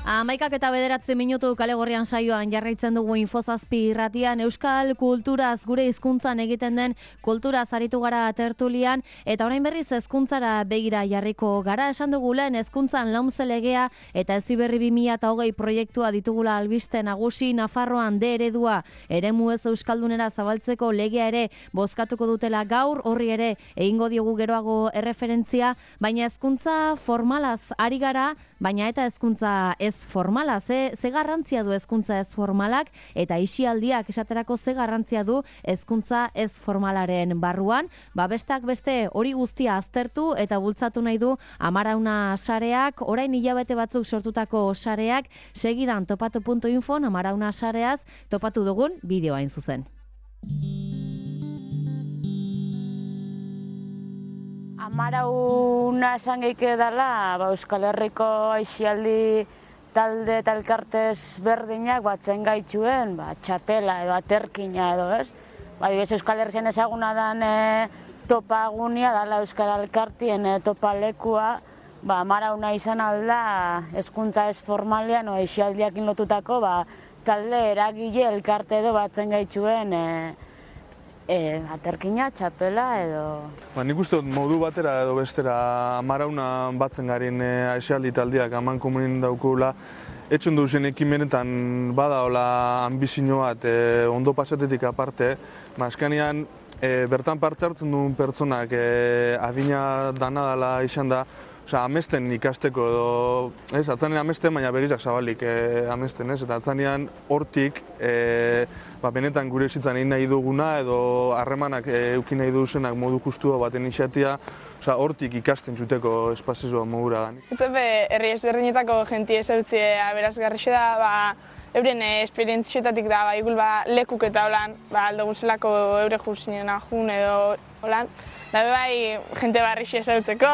11:09 kale gorrian saioan jarraitzen dugu Infozazpi irratian euskal kulturaz gure hizkuntzan egiten den kulturaz aritu gara tertulian eta orain berriz hezkuntzara begira jarriko gara. Esan dugu lehen hezkuntzan LOMCE legea eta Heziberri 2020 proiektua ditugula albiste nagusi. Nafarroan D eredua eremu ez euskaldunera zabaltzeko legea ere bozkatuko dutela gaur, horri ere egingo diogu geroago erreferentzia, baina hezkuntza formalaz ari gara, baina eta hezkuntza ez formala, ze garrantzia du hezkuntza ez formalak eta aisialdiak esaterako ze garrantzia du hezkuntza ez formalaren barruan. Besteak beste hori guztia aztertu eta bultzatu nahi du Amarauna sareak, orain hilabete batzuk sortutako sareak, segidan topatu.info Amarauna sareaz topatu dugun bideoa hain zuzen. Amarauna esan geike dela, Euskal Herriko aisialdi talde eta elkartez berdinak batzen gaitxuen, txapela edo aterkina edo, ez? Euskal Herrian ezaguna dan topagunia dela Euskal Elkartien topalekua, Amarauna izan alda hezkuntza ez formalean o aisialdiakin lotutako talde eragile elkarte edo batzen gaitxuen aterkina, txapela edo... Nik uste dut modu batera edo bestera Amarauna batzen garen aisialdi taldeak aman komunin daukula. Etxon duzen ekimenetan bada hola ambizio bat ondo pasatetik aparte. Azkenean bertan parte hartzen duen pertsonak adina dana dela izan da, amesten ikasteko edo, atzanean amesten, baina begizak zabalik amesten, eta atzanean hortik benetan gure ezitzan egin nahi duguna edo harremanak eukin nahi duzenak modu justua baten izatea, hortik ikasten zuteko espazioa modura da. Utzepe, herri ezberdinetako jentie zertzie aberazgarri da, euren esperientzietatik da, igul lekuk eta holan, aldo guzelako eure juzinen ajun edo holan. Da bai, jente barrixi ezautzeko.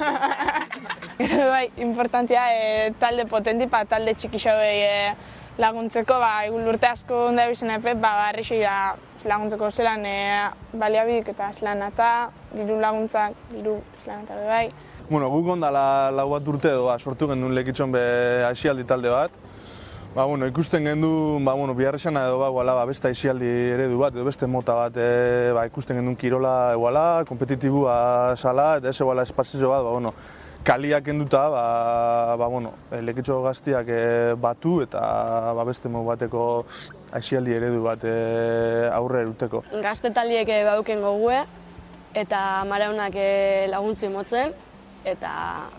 Bai, importantia talde potenti, talde txikixauei laguntzeko, igul urte asko onda bizena epe, barrixi laguntzeko zelan baliabidik eta zelan eta diru laguntzak, diru zelan eta bai. Guk ondala lau bat urte edo sortu gendun lekitxon aisialdi talde bat. Ikusten gendu, biharresana edo beste aisialdi eredu bat, edo beste mota bat ikusten gendun kirola eguala, kompetitibua sala, eta ez eguala espazio bat, kaliak enduta, lekitxo gaztiak batu eta beste modu bateko aisialdi eredu bat aurre eruteko. Gazte taliek bauken gogue eta Amaraunak laguntzi motzen eta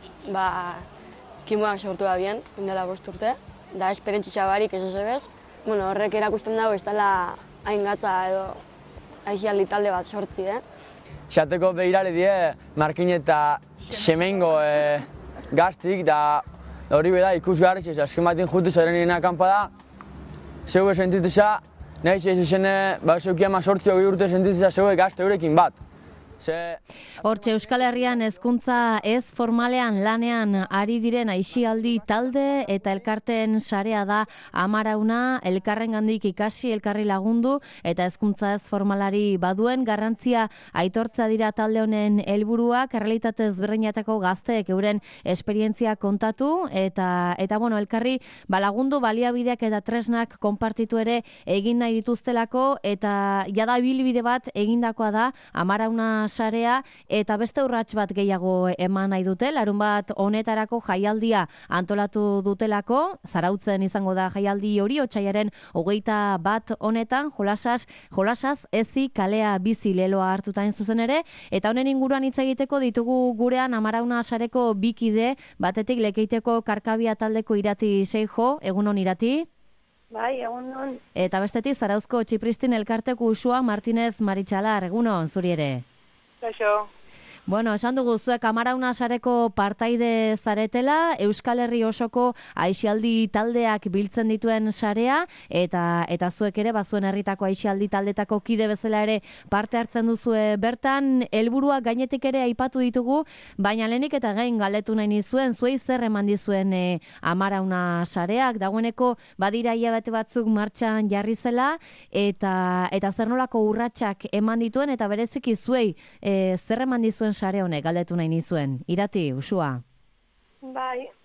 kimoak sortu da bien, indela 5 urte. Da esperientzia barik ez ezebez. Horrek erakusten dago ez dela hain gatza edo aisialdi talde bat sortzi, Xateko behirale die Markin eta Semengo gaztik, da hori beda ikusgarri ez azken batin jutu zaren akampa da. Zeue sentitza, nahi ez izene, zeukia sortzi hori urte sentitza zeue gazte eurekin bat. Hortxe Euskal Herrian hezkuntza ez formalean lanean ari diren aisialdi talde eta elkarteen sarea da Amarauna, elkarrengandik ikasi, elkarri lagundu eta hezkuntza ez formalari baduen garrantzia aitortza dira talde honen helburuak, errealitate ezberdinetako gazteek euren esperientzia kontatu eta elkarri lagundu baliabideak eta tresnak konpartitu ere egin nahi dituztelako eta jada ibilbide bat egindakoa da Amarauna sarea eta beste urrats bat gehiago eman nahi dute, larunbat honetarako jaialdia antolatu dutelako, Zarautzen izango da jaialdi hori, otsailaren 21 honetan, jolasaz ezi kalea bizi leloa hartuta zuzen ere, eta honen inguruan hitz egiteko ditugu gurean Amarauna sareko bikide, batetik Lekeiteko Karkabia taldeko Irati Seijo, egunon Irati? Bai, egunon. Eta bestetik Zarauzko Txipristin elkarteko Usua Martinez Maritxalar, egunon, zuri ere? Kaixo. Esan dugu zuek Amarauna sareko partaide zaretela, Euskal Herri osoko aisialdi taldeak biltzen dituen sarea, eta zuek ere, zuen herritako aisialdi taldetako kide bezala ere parte hartzen duzue bertan, helburuak gainetik ere aipatu ditugu, baina lehenik eta gain galdetu nahi nizuen, zuei zer eman dizuen Amarauna sareak, dagoeneko badira hilabete batzuk martxan jarri zela, eta zer nolako urratsak eman dituen, eta bereziki zuei zer eman dizuen sare honek galdetu nahi nizuen. Irati, Usua? Bai,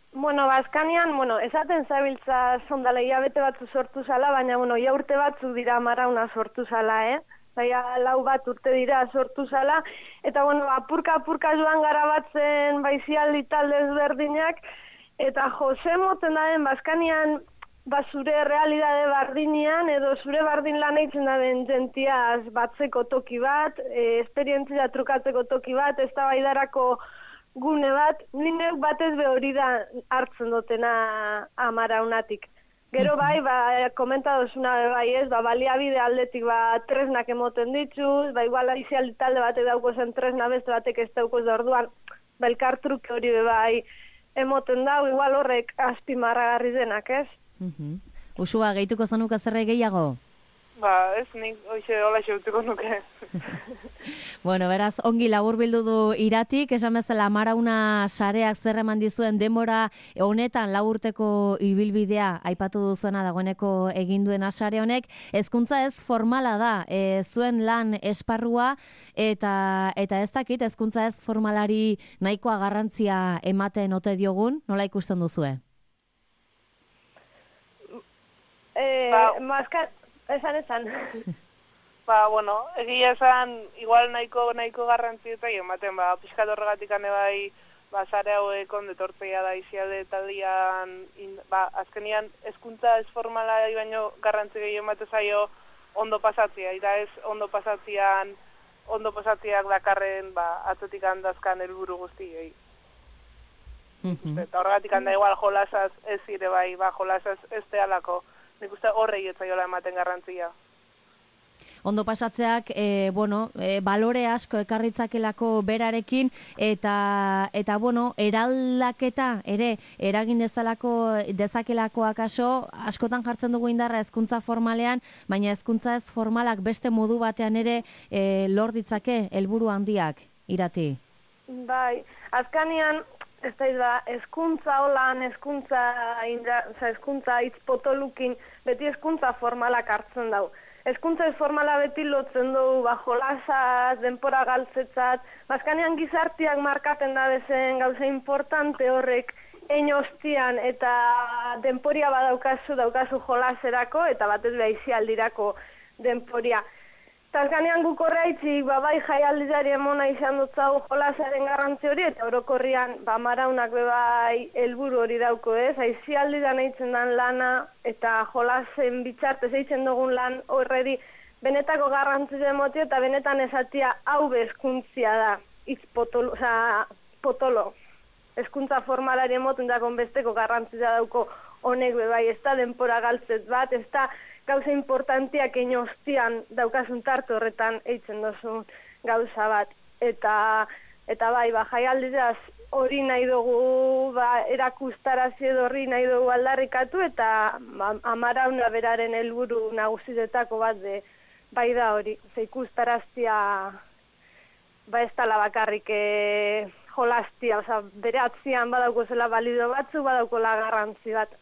Bueno, Baskanian, esaten zabiltza zondala hilabete batzu sortu zala, baina, ja urte batzu dira Amarauna sortu zala, Baina, 4 bat urte dira sortu zala, eta, apurka joan gara batzen baizialdi talde ezberdinak, eta Jose moten daen Baskanian, zure realidade bardinean, edo zure bardin lan eitzen daben jentiaz batzeko toki bat, esperientzia trukatzeko toki bat, ez da baidarako gune bat, nire batez be hori da hartzen dutena Amaraunatik. Gero bai, komenta dozuna bai ez, baliabide aldetik tresnak emoten dituz, igual aizialdi talde batek dauko zen tresna beste batek ez dauko da orduan, elkartruke hori bai emoten dau, igual horrek azpimarragarri denak, ez? Usua, gehituko zanuka zerre gehiago? Ez, nik hola xeutuko nuke. Bueno, beraz, ongi laburbildu du Iratik, esan bezala Amarauna sareak zer eman dizuen denbora honetan 4 urteko ibilbidea aipatu duzuena dagoeneko egin duena sare honek, hezkuntza ez formala da, zuen lan esparrua eta ez dakit hezkuntza ez formalari nahikoa garrantzia ematen ote diogun, nola ikusten duzue? Esan. Egia esan, igual nahiko garrantzi eta ematen, pixkat horregatik bai, sare hauek ondetortzea da izialde taldian, azkenian, hezkuntza ez formala baino garrantzi gehiago emate zaio ondo pasatzea, eta ez ondo pasatziak dakarren atzotik handazkan helburu guztiei. Eta horregatik handa igual jolasaz ez zire bai, jolasaz ez tealako. Nik uste horrei etzaiola ematen garrantzia. Ondo pasatzeak, balore asko ekarritzakelako berarekin, eta eraldaketa ere eragin dezakelako akaso, askotan jartzen dugu indarra hezkuntza formalean, baina hezkuntza ez formalak beste modu batean ere lor ditzake helburu handiak, Irati. Bai, azkanian, ez da, hezkuntza holan, hezkuntza hitz potolukin, beti hezkuntza formalak hartzen dau. Hezkuntza ez formala beti lotzen dugu, jolasaz, denpora galtzetzat, azkanean gizartiak markaten da bezen gauza importante horrek ein ostian eta denporia daukazu jolaserako eta batez behizialdirako denporia. Azkanean guk horreitzik, bai jaialdizari emona izan dutzagu jolasaren garrantzi hori, eta orokorrian, Amaraunak bai helburu hori dauko ez, aizialdidan eitzen dan lana, eta jolasen bitxartez eitzen dugun lan horreri benetako garrantzi demotio, eta benetan esatia hau bezkuntzia da, potolo. Hezkuntza formalari emoten dakon besteko garrantzia dauko honek bai, ez da denpora galtzet bat, ez da gauza importantiak inostian daukasun tarte horretan eitzen duzun gauza bat. Eta bai, jaialdizaz hori nahi dugu erakustarazi edo hori nahi dugu aldarrikatu eta Amarauna beraren helburu nagusietako bat bai da hori. Ikustaraztia ez dela bakarrik jolastia, bere atzian badauko zela balido batzu, badauko garrantzi bat.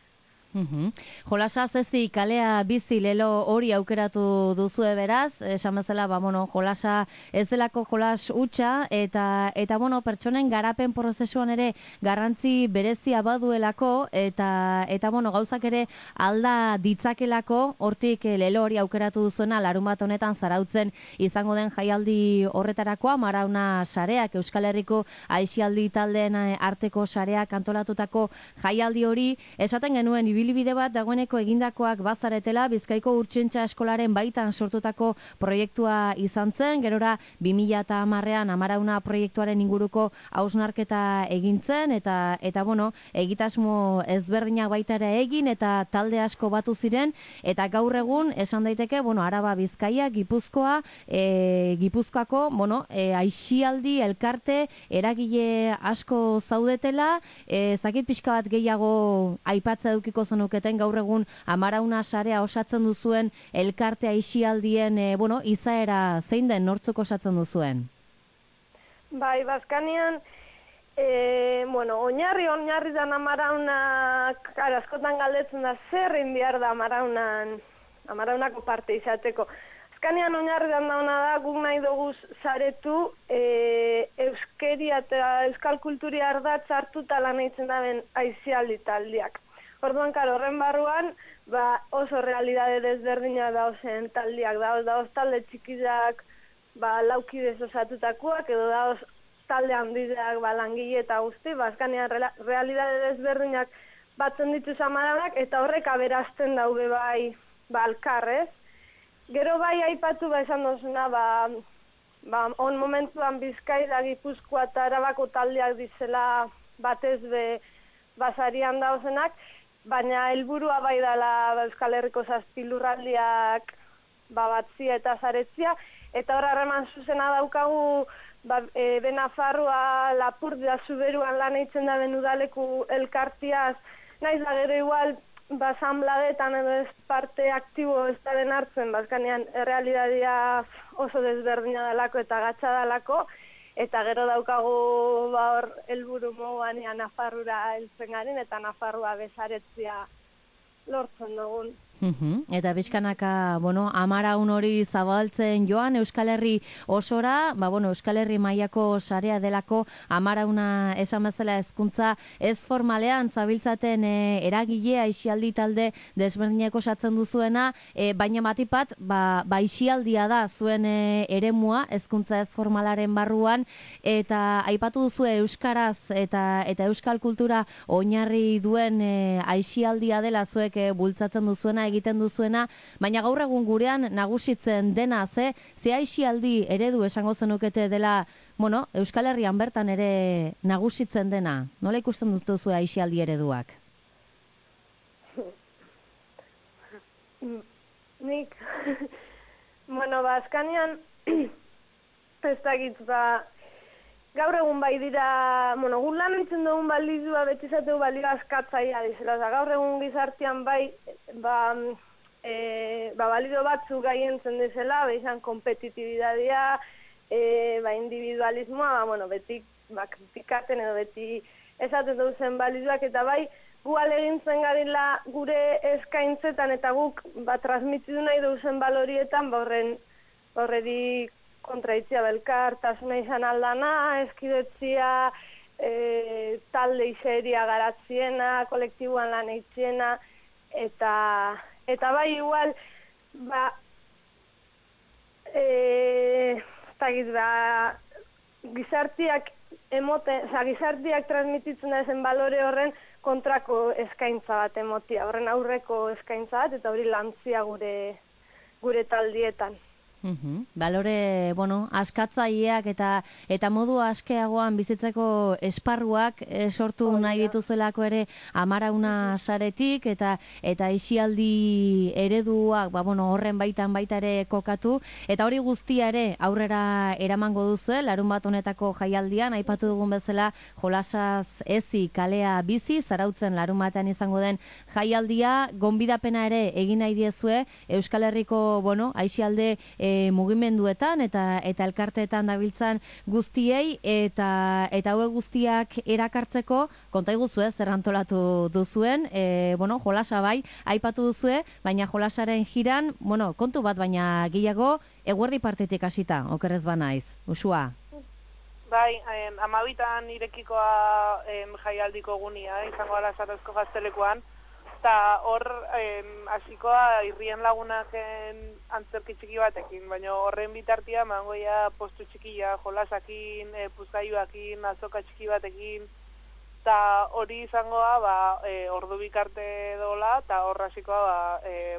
Jolasa zezi kalea bizi lelo hori aukeratu duzue beraz, esan bezala, jolasa ez delako jolas hutsa eta pertsonen garapen prozesuan ere garrantzi berezia baduelako eta gauzak ere alda ditzakelako, hortik lelo hori aukeratu duzuena larunbat honetan Zarautzen izango den jaialdi horretarako Amarauna sareak, Euskal Herriko aisialdi taldeen arteko sareak antolatutako jaialdi hori, esaten genuen ibilbide bat dagoeneko egindakoak bazaretela, Bizkaiko Urtsintza Eskolaren baitan sortutako proiektua izan zen, gerora 2010an Amarauna proiektuaren inguruko hausnarketa egin zen, eta egitasmo ezberdinak baita ere egin, eta talde asko batu ziren, eta gaur egun, esan daiteke, Araba, Bizkaia, Gipuzkoako, aisialdi, elkarte, eragile asko zaudetela, zakit pixka bat gehiago aipatza edukiko zenuketen gaur egun Amarauna sarea osatzen duzuen elkarte aisialdien izaera zein den, nortzuk osatzen duzuen? Bai, Baskanian, oinarri dan Amaraunak, askotan galdetzen da zer egin behar da Amaraunako parte izateko. azkanean oinarrian dauna da, guk nahi dugu saretu euskeria eta euskal kulturi ardatz hartuta lan eitzen daben aisialdi taldiak. Orduan, horren barruan, oso realidade desberdina dauzen taldiak, dauz talde txikizak, laukidez osatutakoak, edo dauz talde handiak, langile eta guzti, azkanean realidade desberdinak batzen dituz amaraunak, eta horrek aberazten daude alkarrez. Gero aipatu esan dozuna, on momentuan Bizkaia, Gipuzkoa eta Arabako taldeak dizela batez be basarian dauzenak, baina helburua dela Euskal Herriko zazpi lurraldiak batzia eta zaretzia, eta hor harreman zuzena daukagu Benafarroa, Lapurdea, Zuberuan lan eitzen da udaleku elkartiaz, naiz da gero igual asanbladetan edo ez parte aktibo ez da den hartzen, bazkanean errealitatea oso desberdina dalako eta gatsa dalako, eta gero daukagu hor helburu moduanean Nafarrura heltzen garen eta Nafarroa bezaretzia lortzen dugun. Eta bizkanaka, amaraun hori zabaltzen joan Euskal Herri osora, Euskal Herri mailako sarea delako amarauna esan bezala hezkuntza ez formalean zabiltzaten eragile aisialdi talde desberdineko osatzen duzuena, baina batipat, aisialdia da zuen eremua hezkuntza ez formalaren barruan, eta aipatu duzu euskaraz eta euskal kultura oinarri duen aisialdia dela zuek bultzatzen duzuena, egiten duzuena, baina gaur egun gurean nagusitzen dena, ze aisialdi eredu esango zenukete dela, Euskal Herrian bertan ere nagusitzen dena. Nola ikusten duzu aisialdi ereduak? Nik, azkanean, ez dakit, gaur egun dira, gu lan eitzen dugun balizua betizateu balio askatzaia dizela, gaur egun gizartean balido batzu gaientzen dizela, izan kompetitibidadea, individualismoa, beti kritikaten edo beti esaten duzen baliduak, eta gu alegintzen garela gure eskaintzetan eta guk transmitidu nahi duzen balorietan, horredi kontraitzia belkartasuna izan aldana, eskidetzia, talde iseria garatziena, kolektiboan lan eitziena, eta igual, gizartiak transmititzen da ezen balore horren kontrako eskaintza bat emotia, horren aurreko eskaintza bat, eta hori lantzia gure taldietan. Balore, askatzaileak eta modu askeagoan bizitzeko esparruak sortu nahi dituzuelako ere amarauna saretik eta aisialdi ereduak horren baita ere kokatu, eta hori guztia ere aurrera eramango duzu, larun bat honetako jaialdian, aipatu dugun bezala jolasaz ezi kalea bizi, Zarautzen larun batean izango den jaialdia, gonbidapena ere egin nahi diezue Euskal Herriko aisialde mugimenduetan eta elkarteetan dabiltzan guztiei, eta hauek guztiak erakartzeko konta iguzue zer antolatu duzuen, jolasa aipatu duzue, baina jolasaren jiran, kontu bat baina gehiago eguerdi partetik hasita, okerrez banaiz, Usua? Amabitan irekikoa jaialdiko gunia, izango ala Zarautzeko gaztelekuan, eta hor hasikoa irrien lagunaken antzerki txiki batekin, baina horren bitartia mangoia postu txikia, jolasakin, puzgaiuakin, azoka txiki batekin, eta hori izangoa ordu bikarte dola, eta hor hasikoa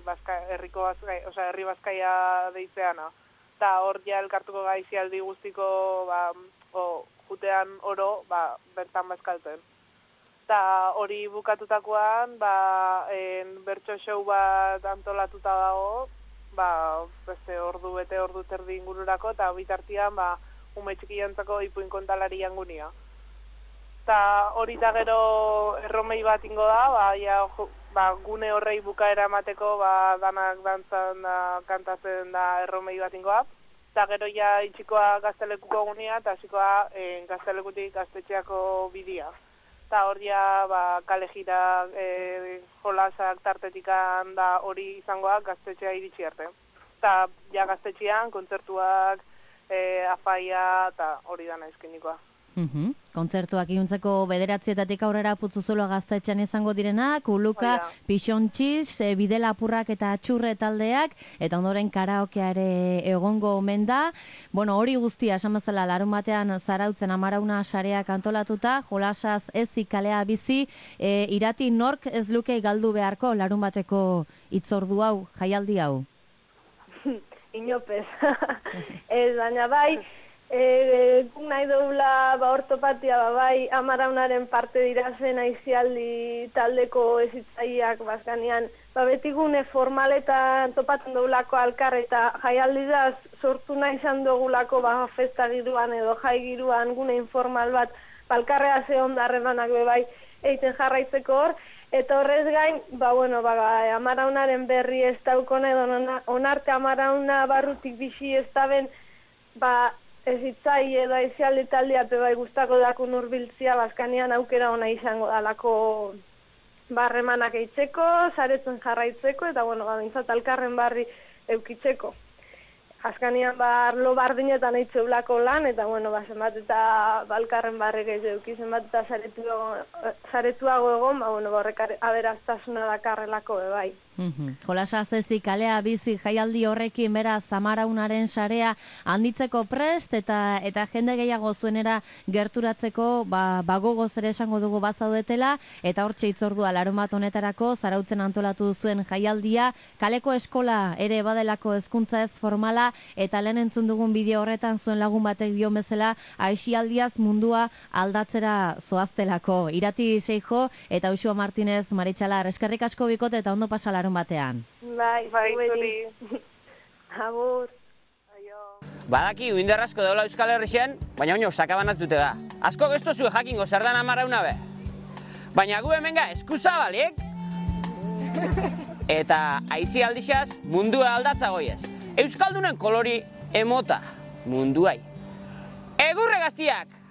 herri Bazkaia deitzeana. Eta hor ja elkartuko gaizialdi guztiko jutean oro bertan bazkaltzen. Eta hori bukatutakoan, bertso show bat antolatuta dago, beste ordu terdi ingururako, eta bitartian, ume txikiantzako ipuin kontalari jangunia. Eta hori eta gero erromei bat ingo da, gune horrei bukaera emateko, danak dantzan da, kantatzen da erromei bat ingo da. Eta gero ja itxikoa gaztelekuko gunia, eta hasikoa gaztelekutik gaztetxeako bidia. Eta hor ja, kale jira jolasak tartetikan da hori izangoa gaztetxea iritsi arte. eta ja gaztetxean, kontzertuak, afaia, eta hori dana eskenikoa. Kontzertuak iluntzeko 9:00 aurrera Putzuzulo gaztetxean izango direnak, Uluka, Pixontxiz, Bide Lapurrak eta Atxurre taldeak, eta ondoren karaokeare egongo omen da. Bueno, hori guztia, esan bezala, larunbatean Zarautzen Amarauna sareak antolatuta, jolasaz ezik kalea bizi, Irati nork ez luke galdu beharko larunbateko hitzordu hau, jaialdi hau? Inopez. Ez, baina bai, guk nahi dugula ortopatia bai Amaraunaren parte dirazen aizialdi taldeko ezitzaileak bazkanean beti gune formaletan topatzen dugulako alkar eta jaialdizaz sortu nahi izan dugulako festa giruan edo jai giruan gune informal bat balkarrea ze ondarremanak bai egiten jarraitzeko hor. Eta horrez gain, Amaraunaren berri ez daukone edo onarte Amarauna barrutik bizi ez daben ezitzai edo aizialdi taldeat bai gustako dako nurbiltzia bazkanean aukera ona izango dalako barremanak eitzeko, saretzen jarraitzeko eta bintzat alkarren barri eukitzeko. Azkanean arlo bardinetan eitzeulako lan eta zenbat eta balkarren barri gehiago euki, zenbat eta saretuago egon, horrek aberastasuna dakarrelako bai. Jolasaz ezik kalea bizi jaialdi horrekin beraz Amaraunaren sarea handitzeko prest eta jende gehiago zuenera gerturatzeko bagogoz ere esango dugu bazaudetela eta hortxe hitzordua larunbat honetarako Zarautzen antolatu zuen jaialdia, kaleko eskola ere badelako hezkuntza ez formala eta lehen entzun dugun bideo horretan zuen lagun batek dio bezala aisialdiaz mundua aldatzera zoaztelako. Irati Seijo eta Uxua Martinez Maritxalar, eskerrik asko bikote eta ondo pasa larun batean. Bai, zuri. Agur. Badaki uindar asko daula Euskal Herrixen, baina sakabanatute da. Asko gestozu jakingo zer dan Amarauna be. Baina gu hemenga eskuzabaliek eta aizialdixaz mundua aldatza goiez. Euskaldunen kolori emota munduai. Egurre gaztiak!